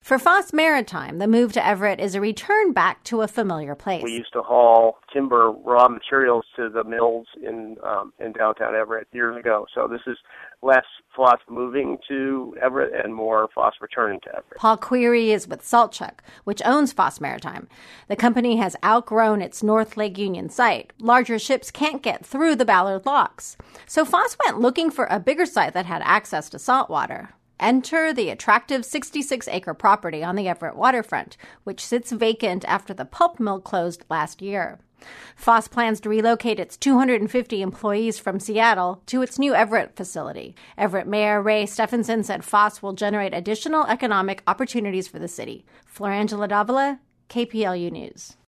For Foss Maritime, the move to Everett is a return back to a familiar place. We used to haul timber raw materials to the mills in downtown Everett years ago. So this is less Foss moving to Everett and more Foss returning to Everett. Paul Query is with Saltchuk, which owns Foss Maritime. The company has outgrown its North Lake Union site. Larger ships can't get through the Ballard locks. So Foss went looking for a bigger site that had access to saltwater. Enter the attractive 66-acre property on the Everett waterfront, which sits vacant after the pulp mill closed last year. Foss plans to relocate its 250 employees from Seattle to its new Everett facility. Everett Mayor Ray Stephenson said Foss will generate additional economic opportunities for the city. Florangela Davila, KPLU News.